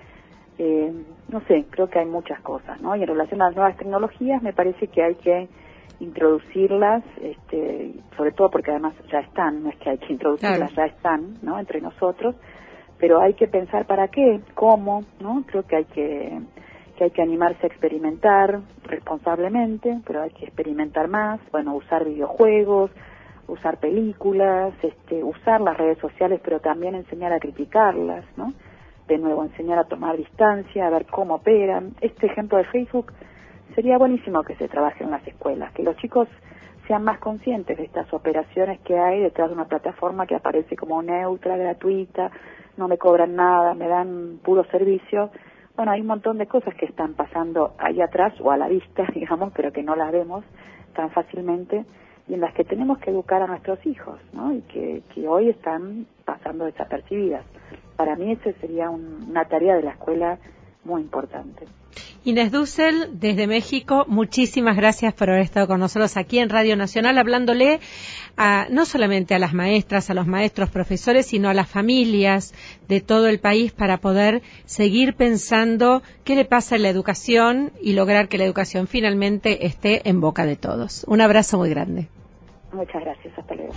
Eh, no sé, creo que hay muchas cosas, ¿no? Y en relación a las nuevas tecnologías me parece que hay que introducirlas, este, sobre todo porque además ya están, no es que hay que introducirlas, claro, ya están, ¿no? Entre nosotros, pero hay que pensar para qué, cómo, ¿no? Creo que hay que, que hay que animarse a experimentar responsablemente, pero hay que experimentar más, bueno, usar videojuegos, usar películas, este, usar las redes sociales, pero también enseñar a criticarlas, ¿no? De nuevo, enseñar a tomar distancia, a ver cómo operan. Este ejemplo de Facebook sería buenísimo que se trabaje en las escuelas, que los chicos sean más conscientes de estas operaciones que hay detrás de una plataforma que aparece como neutra, gratuita, no me cobran nada, me dan puro servicio. Bueno, hay un montón de cosas que están pasando ahí atrás o a la vista, digamos, pero que no las vemos tan fácilmente y en las que tenemos que educar a nuestros hijos, ¿no? Y que, que hoy están pasando desapercibidas. Para mí esa sería un, una tarea de la escuela muy importante. Inés Dussel, desde México, muchísimas gracias por haber estado con nosotros aquí en Radio Nacional, hablándole a, no solamente a las maestras, a los maestros, profesores, sino a las familias de todo el país para poder seguir pensando qué le pasa en la educación y lograr que la educación finalmente esté en boca de todos. Un abrazo muy grande. Muchas gracias, hasta luego.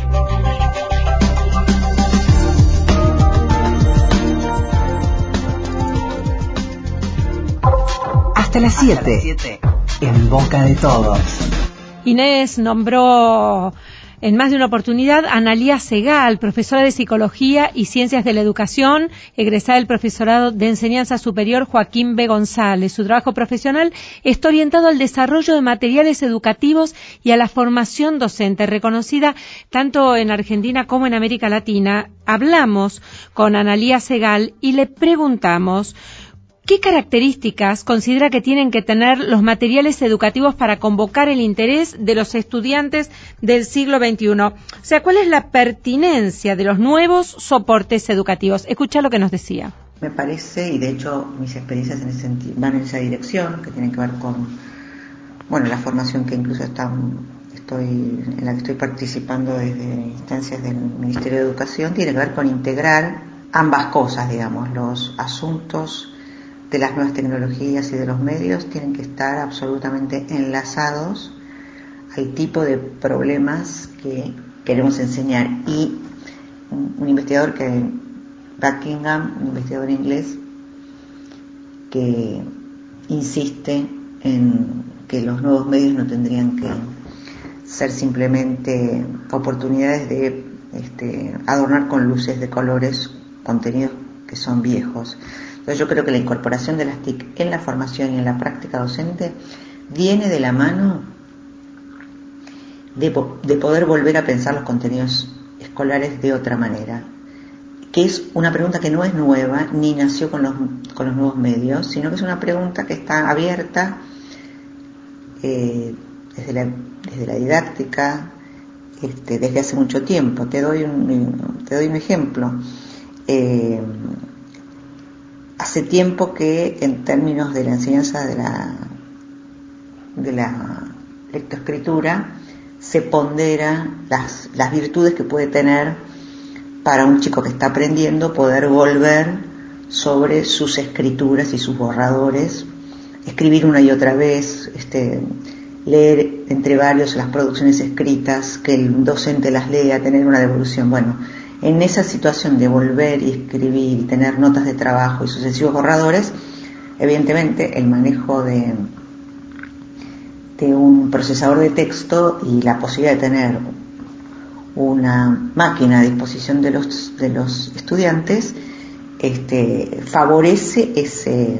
Hasta las siete, en boca de todos. Inés nombró en más de una oportunidad a Analía Segal, profesora de Psicología y Ciencias de la Educación, egresada del Profesorado de Enseñanza Superior Joaquín B. González. Su trabajo profesional está orientado al desarrollo de materiales educativos y a la formación docente, reconocida tanto en Argentina como en América Latina. Hablamos con Analía Segal y le preguntamos ¿qué características considera que tienen que tener los materiales educativos para convocar el interés de los estudiantes del siglo veintiuno? O sea, ¿cuál es la pertinencia de los nuevos soportes educativos? Escucha lo que nos decía. Me parece, y de hecho mis experiencias en ese sentido, van en esa dirección, que tienen que ver con, bueno, la formación que incluso está, estoy, en la que estoy participando desde instancias del Ministerio de Educación, tiene que ver con integrar ambas cosas, digamos, los asuntos de las nuevas tecnologías y de los medios tienen que estar absolutamente enlazados al tipo de problemas que queremos enseñar. Y un, un investigador que, Buckingham, un investigador inglés, que insiste en que los nuevos medios no tendrían que ser simplemente oportunidades de este, adornar con luces de colores contenidos que son viejos. Entonces yo creo que la incorporación de las T I C en la formación y en la práctica docente viene de la mano de, de poder volver a pensar los contenidos escolares de otra manera, que es una pregunta que no es nueva ni nació con los, con los nuevos medios, sino que es una pregunta que está abierta eh, desde, la, desde la didáctica este, desde hace mucho tiempo. Te doy un, te doy un ejemplo. Eh, Hace tiempo que en términos de la enseñanza de la, de la lectoescritura se pondera las, las virtudes que puede tener para un chico que está aprendiendo poder volver sobre sus escrituras y sus borradores escribir una y otra vez, este, leer entre varios las producciones escritas, que el docente las lea, tener una devolución. Bueno, en esa situación de volver y escribir y tener notas de trabajo y sucesivos borradores, evidentemente el manejo de, de un procesador de texto y la posibilidad de tener una máquina a disposición de los, de los estudiantes este, favorece ese,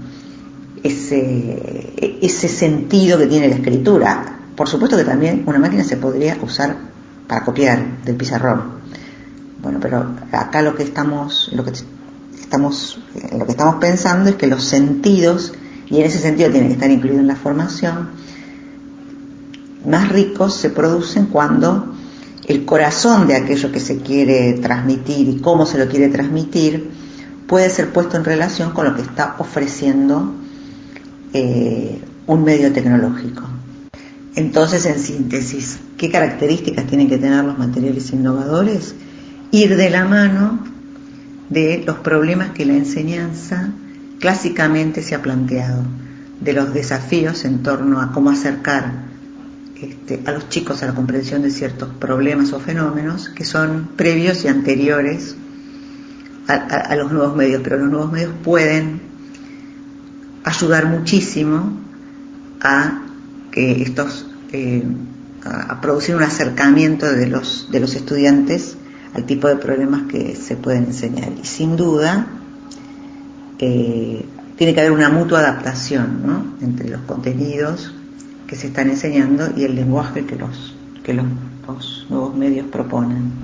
ese, ese sentido que tiene la escritura. Por supuesto que también una máquina se podría usar para copiar del pizarrón. Bueno, pero acá lo que estamos, lo que estamos, lo que estamos pensando es que los sentidos, y en ese sentido tiene que estar incluido en la formación, más ricos se producen cuando el corazón de aquello que se quiere transmitir y cómo se lo quiere transmitir puede ser puesto en relación con lo que está ofreciendo eh, un medio tecnológico. Entonces, en síntesis, ¿qué características tienen que tener los materiales innovadores? Ir de la mano de los problemas que la enseñanza clásicamente se ha planteado, de los desafíos en torno a cómo acercar este, a los chicos a la comprensión de ciertos problemas o fenómenos que son previos y anteriores a, a, a los nuevos medios, pero los nuevos medios pueden ayudar muchísimo a que estos eh, a, a producir un acercamiento de los de los estudiantes al tipo de problemas que se pueden enseñar. Y sin duda eh, tiene que haber una mutua adaptación, ¿no?, entre los contenidos que se están enseñando y el lenguaje que los que los, los nuevos medios proponen.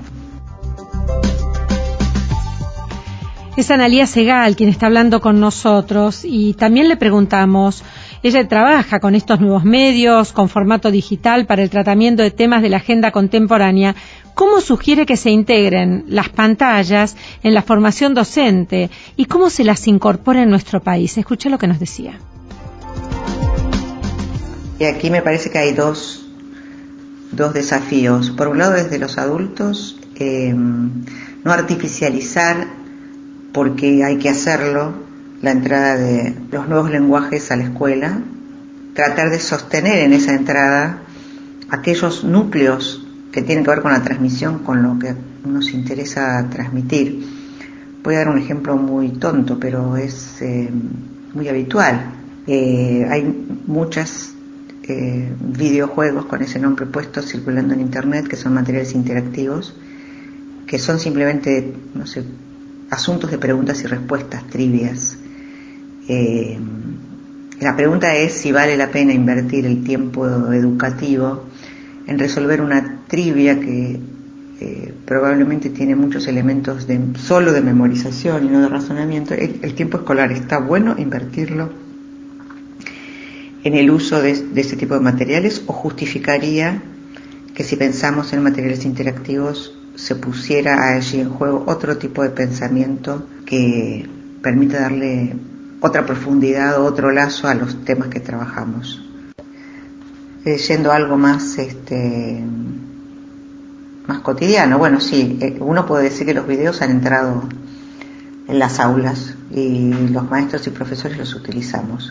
Es Analía Segal quien está hablando con nosotros y también le preguntamos, ella trabaja con estos nuevos medios, con formato digital para el tratamiento de temas de la agenda contemporánea. ¿Cómo sugiere que se integren las pantallas en la formación docente y cómo se las incorpora en nuestro país? Escuché lo que nos decía. Y aquí me parece que hay dos, dos desafíos. Por un lado, desde los adultos, eh, no artificializar, porque hay que hacerlo, la entrada de los nuevos lenguajes a la escuela, tratar de sostener en esa entrada aquellos núcleos que tienen que ver con la transmisión, con lo que nos interesa transmitir. Voy a dar un ejemplo muy tonto, pero es eh, muy habitual. Eh, hay muchas eh, videojuegos con ese nombre puesto circulando en internet, que son materiales interactivos, que son simplemente, no sé, asuntos de preguntas y respuestas, trivias. Eh, la pregunta es si vale la pena invertir el tiempo educativo en resolver una trivia que eh, probablemente tiene muchos elementos de, solo de memorización y no de razonamiento. El, el tiempo escolar está bueno invertirlo en el uso de, de este tipo de materiales, o justificaría que si pensamos en materiales interactivos se pusiera allí en juego otro tipo de pensamiento que permita darle otra profundidad o otro lazo a los temas que trabajamos. Eh, yendo a algo más este más cotidiano, bueno, sí, eh, uno puede decir que los videos han entrado en las aulas y los maestros y profesores los utilizamos,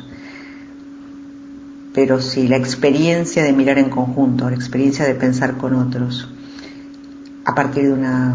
pero si la experiencia de mirar en conjunto, la experiencia de pensar con otros a partir de una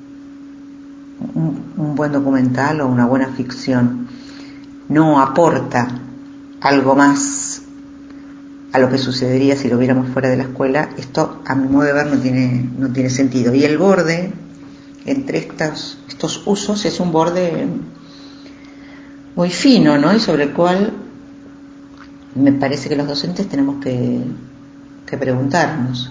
un, un buen documental o una buena ficción no aporta algo más a lo que sucedería si lo viéramos fuera de la escuela, esto a mi modo de ver no tiene no tiene sentido. Y el borde entre estos estos usos es un borde muy fino, ¿no?, y sobre el cual me parece que los docentes tenemos que, que preguntarnos.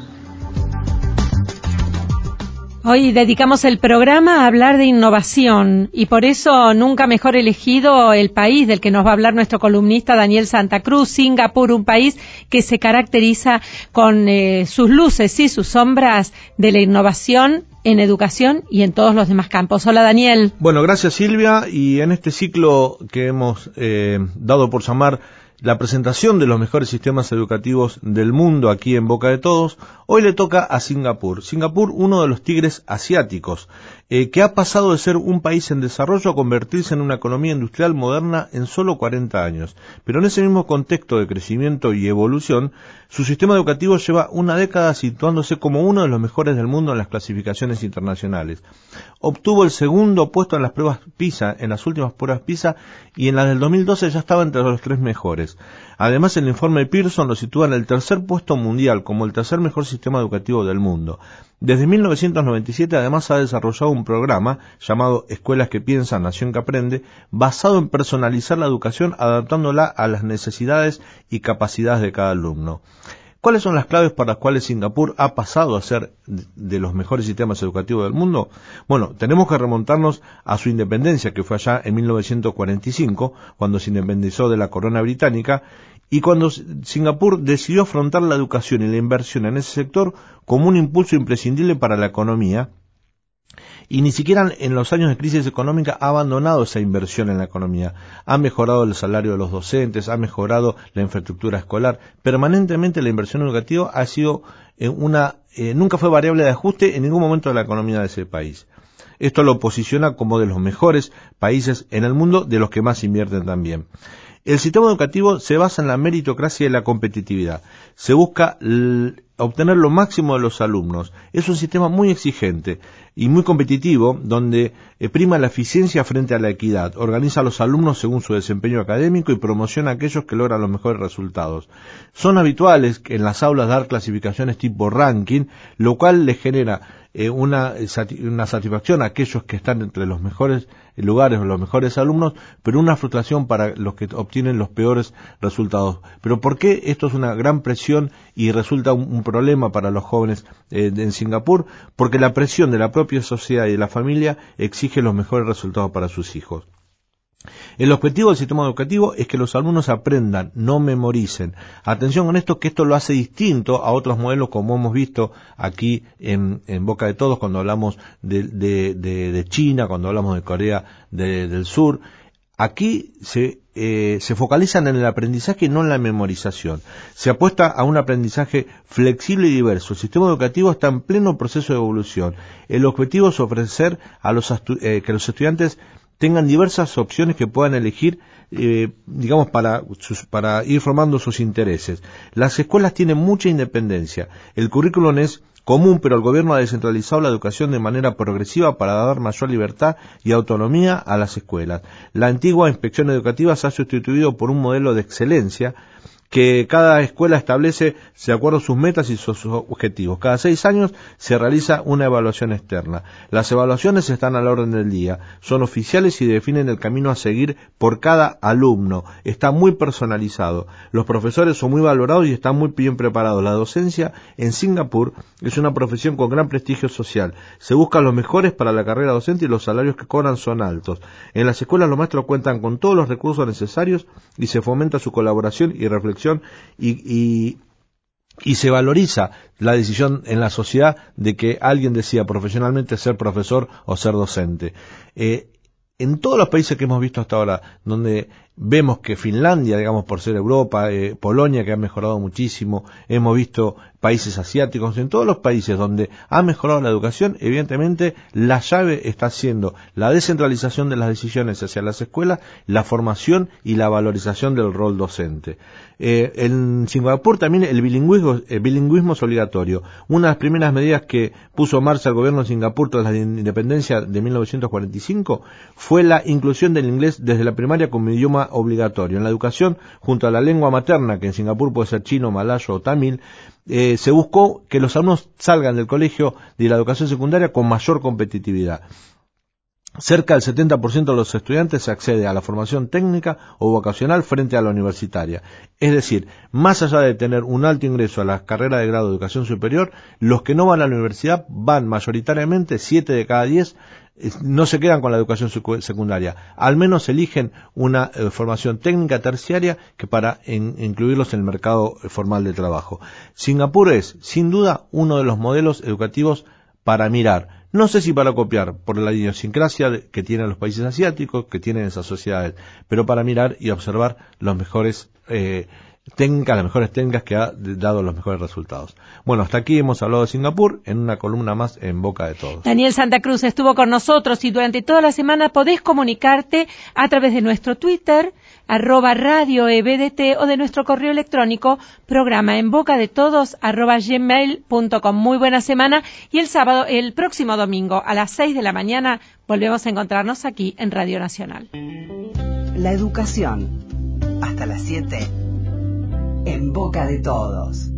Hoy dedicamos el programa a hablar de innovación y por eso nunca mejor elegido el país del que nos va a hablar nuestro columnista Daniel Santa Cruz, Singapur, un país que se caracteriza con eh, sus luces y sus sombras de la innovación en educación y en todos los demás campos. Hola, Daniel. Bueno, gracias, Silvia, y en este ciclo que hemos eh, dado por llamar la presentación de los mejores sistemas educativos del mundo aquí en Boca de Todos, hoy le toca a Singapur. Singapur, uno de los tigres asiáticos, eh, que ha pasado de ser un país en desarrollo a convertirse en una economía industrial moderna en solo cuarenta años. Pero en ese mismo contexto de crecimiento y evolución, su sistema educativo lleva una década situándose como uno de los mejores del mundo en las clasificaciones internacionales. Obtuvo el segundo puesto en las pruebas PISA, en las últimas pruebas PISA, y en las del dos mil doce ya estaba entre los tres mejores. Además, el informe Pearson lo sitúa en el tercer puesto mundial como el tercer mejor sistema educativo del mundo. Desde mil novecientos noventa y siete, además, ha desarrollado un programa llamado Escuelas que Piensan, Nación que Aprende, basado en personalizar la educación adaptándola a las necesidades y capacidades de cada alumno. ¿Cuáles son las claves para las cuales Singapur ha pasado a ser de los mejores sistemas educativos del mundo? Bueno, tenemos que remontarnos a su independencia, que fue allá en mil novecientos cuarenta y cinco, cuando se independizó de la corona británica, y cuando Singapur decidió afrontar la educación y la inversión en ese sector como un impulso imprescindible para la economía, y ni siquiera en los años de crisis económica ha abandonado esa inversión en la economía. Ha mejorado el salario de los docentes, ha mejorado la infraestructura escolar. Permanentemente la inversión educativa ha sido eh, una, eh, nunca fue variable de ajuste en ningún momento de la economía de ese país. Esto lo posiciona como de los mejores países en el mundo, de los que más invierten también. El sistema educativo se basa en la meritocracia y la competitividad. Se busca l- obtener lo máximo de los alumnos. Es un sistema muy exigente y muy competitivo, donde eh, prima la eficiencia frente a la equidad. Organiza a los alumnos según su desempeño académico y promociona a aquellos que logran los mejores resultados. Son habituales en las aulas dar clasificaciones tipo ranking, lo cual les genera eh, una, una satisfacción a aquellos que están entre los mejores lugares o los mejores alumnos, pero una frustración para los que obtienen los peores resultados. ¿Pero por qué esto es una gran presión y resulta un, un problema para los jóvenes eh, en Singapur? Porque la presión de la propia sociedad y de la familia exige los mejores resultados para sus hijos. El objetivo del sistema educativo es que los alumnos aprendan, no memoricen. Atención con esto, que esto lo hace distinto a otros modelos como hemos visto aquí en, en Boca de Todos, cuando hablamos de, de, de, de China, cuando hablamos de Corea de, del Sur. Aquí se, eh, se focalizan en el aprendizaje y no en la memorización. Se apuesta a un aprendizaje flexible y diverso. El sistema educativo está en pleno proceso de evolución. El objetivo es ofrecer a los eh, que los estudiantes tengan diversas opciones que puedan elegir, eh, digamos, para, sus, para ir formando sus intereses. Las escuelas tienen mucha independencia. El currículum es común, pero el gobierno ha descentralizado la educación de manera progresiva para dar mayor libertad y autonomía a las escuelas. La antigua inspección educativa se ha sustituido por un modelo de excelencia que cada escuela establece de acuerdo a sus metas y sus objetivos. Cada seis años se realiza una evaluación externa. Las evaluaciones están a la orden del día, son oficiales y definen el camino a seguir por cada alumno. Está muy personalizado. Los profesores son muy valorados y están muy bien preparados. La docencia en Singapur es una profesión con gran prestigio social. Se buscan los mejores para la carrera docente y los salarios que cobran son altos. En las escuelas los maestros cuentan con todos los recursos necesarios y se fomenta su colaboración y reflexión Y, y, y se valoriza la decisión en la sociedad de que alguien decida profesionalmente ser profesor o ser docente. Eh, en todos los países que hemos visto hasta ahora, donde vemos que Finlandia, digamos por ser Europa, eh, Polonia que ha mejorado muchísimo, hemos visto países asiáticos, en todos los países donde ha mejorado la educación, evidentemente la llave está siendo la descentralización de las decisiones hacia las escuelas, la formación y la valorización del rol docente. Eh, en Singapur también el bilingüismo, el bilingüismo es obligatorio. Una de las primeras medidas que puso en marcha el gobierno de Singapur tras la independencia de mil novecientos cuarenta y cinco fue la inclusión del inglés desde la primaria como idioma obligatorio. En la educación, junto a la lengua materna, que en Singapur puede ser chino, malayo o tamil, eh, se buscó que los alumnos salgan del colegio de la educación secundaria con mayor competitividad. Cerca del setenta por ciento de los estudiantes se accede a la formación técnica o vocacional frente a la universitaria. Es decir, más allá de tener un alto ingreso a la carrera de grado de educación superior, los que no van a la universidad van mayoritariamente, siete de cada diez, no se quedan con la educación secundaria. Al menos eligen una eh, formación técnica terciaria que para en, incluirlos en el mercado formal de trabajo. Singapur es, sin duda, uno de los modelos educativos para mirar. No sé si para copiar, por la idiosincrasia de, que tienen los países asiáticos, que tienen esas sociedades, pero para mirar y observar los mejores eh, técnicas, las mejores técnicas que ha dado los mejores resultados. Bueno, hasta aquí hemos hablado de Singapur en una columna más en Boca de Todos. Daniel Santa Cruz estuvo con nosotros y durante toda la semana podés comunicarte a través de nuestro Twitter, arroba radio E B D T, o de nuestro correo electrónico, programa en boca de todos, arroba gmail punto com. Muy buena semana, y el sábado, el próximo domingo, a las seis de la mañana, volvemos a encontrarnos aquí en Radio Nacional. La educación, hasta las siete, en boca de todos.